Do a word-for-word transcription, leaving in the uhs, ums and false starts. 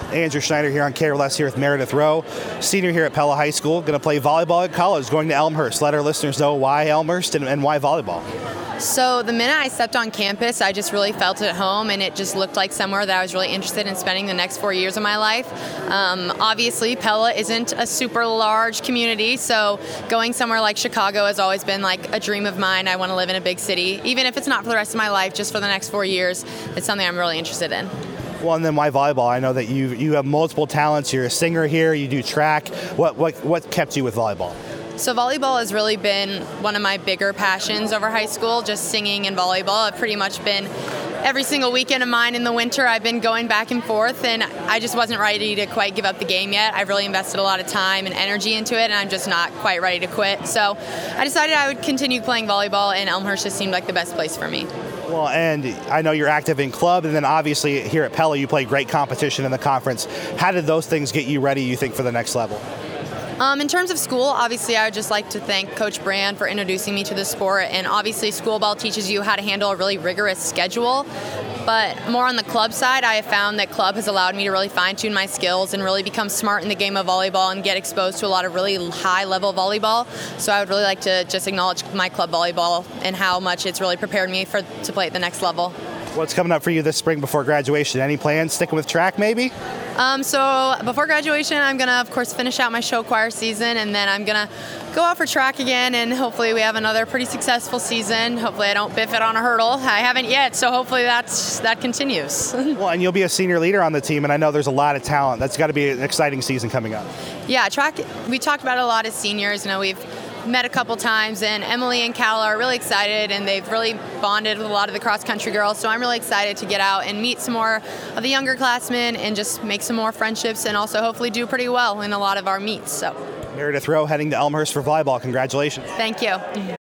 Andrew Schneider here on K R L S here with Meredith Rowe, senior here at Pella High School, going to play volleyball at college, going to Elmhurst. Let our listeners know why Elmhurst and, and why volleyball. So the minute I stepped on campus, I just really felt at home, and it just looked like somewhere that I was really interested in spending the next four years of my life. Um, obviously, Pella isn't a super large community, so going somewhere like Chicago has always been like a dream of mine. I want to live in a big city, even if it's not for the rest of my life, just for the next four years. It's something I'm really interested in. Well, and then why volleyball? I know that you you have multiple talents. You're a singer here. You do track. What what what kept you with volleyball? So volleyball has really been one of my bigger passions over high school, just singing and volleyball. I've pretty much been every single weekend of mine in the winter. I've been going back and forth, and I just wasn't ready to quite give up the game yet. I've really invested a lot of time and energy into it, and I'm just not quite ready to quit. So I decided I would continue playing volleyball, and Elmhurst just seemed like the best place for me. Well, and I know you're active in club, and then obviously here at Pella you play great competition in the conference. How did those things get you ready, you think, for the next level? Um, in terms of school, obviously I would just like to thank Coach Brand for introducing me to the sport, and obviously school ball teaches you how to handle a really rigorous schedule. But more on the club side, I have found that club has allowed me to really fine-tune my skills and really become smart in the game of volleyball and get exposed to a lot of really high-level volleyball. So I would really like to just acknowledge my club volleyball and how much it's really prepared me for to play at the next level. What's coming up for you this spring before graduation? Any plans sticking with track maybe? Um, so before graduation, I'm going to, of course, finish out my show choir season, and then I'm going to go out for track again, and hopefully we have another pretty successful season. Hopefully I don't biff it on a hurdle. I haven't yet, so hopefully that's that continues. Well, and you'll be a senior leader on the team, and I know there's a lot of talent. That's got to be an exciting season coming up. Yeah, track, we talked about it a lot as seniors. You know, we've met a couple times, and Emily and Cal are really excited, and they've really bonded with a lot of the cross-country girls, so I'm really excited to get out and meet some more of the younger classmen and just make some more friendships, and also hopefully do pretty well in a lot of our meets. So, Meredith Rowe heading to Elmhurst for volleyball. Congratulations. Thank you.